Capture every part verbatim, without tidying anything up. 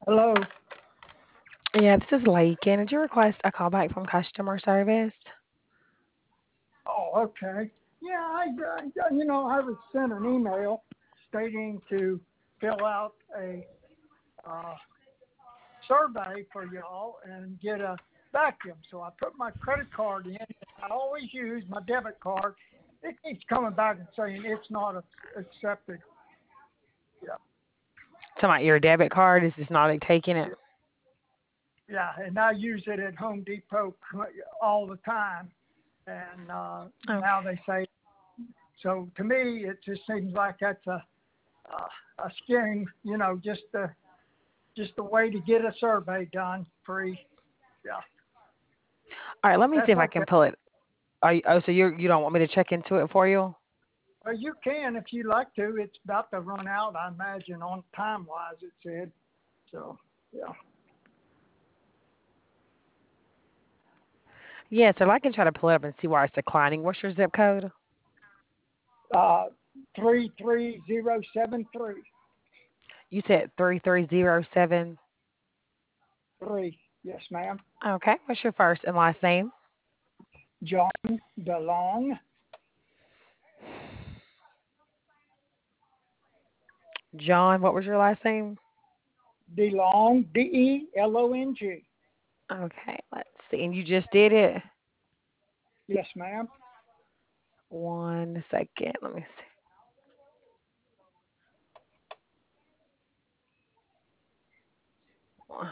Hello. Yeah, this is Lakin. Did you request a call back from customer service? Oh, okay. Yeah, I, I you know I was sent an email stating to fill out a uh, survey for y'all and get a vacuum. So I put my credit card in. I always use my debit card. It keeps coming back and saying it's not a- accepted. Yeah, To my your debit card is just not taking it. yeah, and I use it at Home Depot all the time. And uh, Okay. now they say so. To me, it just seems like that's a uh, a scheme, you know, just a, just a way to get a survey done free. Yeah, All right, let me see that's if I okay. can pull it. Are you, oh, so you you don't want me to check into it for you? Well, you can if you like to. It's about to run out, I imagine, on time wise. It said so. Yeah. Yeah, so I can try to pull it up and see why it's declining. What's your zip code? Uh, three three zero seven three You said three three zero seven. three. Yes, ma'am. Okay. What's your first and last name? John DeLong. John, what was your last name? DeLong. D E L O N G. Okay, let's see. And you just did it? Yes, ma'am. One second. Let me see.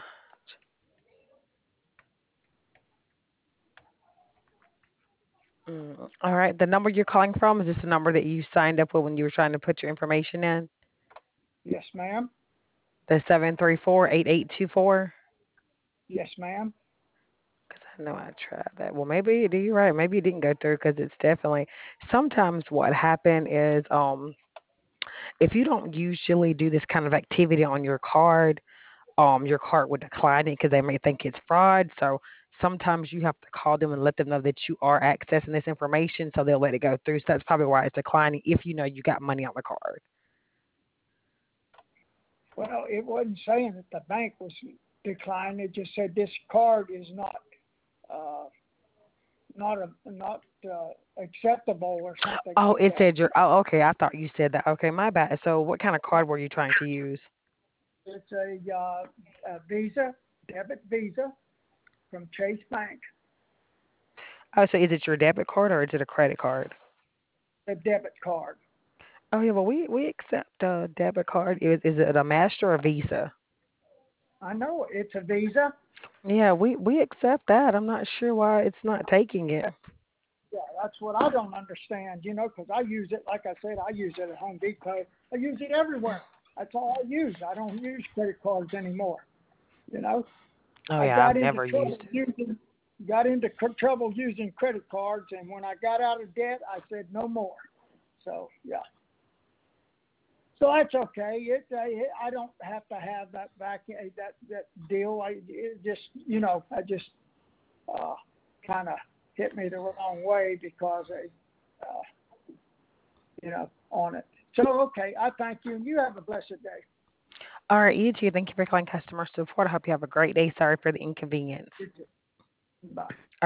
Mm, all right. The number you're calling from, is this the number that you signed up with when you were trying to put your information in? Yes, ma'am. The seven three four eight eight two four? Yes, ma'am. Because I know I tried that. Well, maybe do you right? Maybe it didn't go through because it's definitely. Sometimes what happened is, um, if you don't usually do this kind of activity on your card, um, your card would decline it because they may think it's fraud. So sometimes you have to call them and let them know that you are accessing this information, so they'll let it go through. So that's probably why it's declining. If you know you got money on the card. Well, it wasn't saying that the bank was declined. It just said this card is not uh, not a, not uh, acceptable or something Oh, like it that. said your. Oh, okay. I thought you said that. Okay, my bad. So, what kind of card were you trying to use? It's a, uh, a Visa, debit Visa from Chase Bank, Oh, so is it your debit card or is it a credit card? a debit card. Oh yeah, well we we accept a debit card. Is is it a Master or Visa? I know it's a Visa. Yeah, we we accept that. I'm not sure why it's not taking it. Yeah, that's what I don't understand, you know, because I use it, like I said, I use it at Home Depot. I use it everywhere. That's all I use. I don't use credit cards anymore, you know. Oh I yeah, I've got into never used trouble it. using got into cr- trouble using credit cards, and when I got out of debt, I said no more. So yeah, so that's okay. It, uh, I don't have to have that back uh, that that deal. I it just you know I just uh, kind of hit me the wrong way because I uh, you know on it. So okay, I thank you, and you have a blessed day. All right, you too. Thank you for calling customer support. I hope you have a great day. Sorry for the inconvenience. You too. Bye.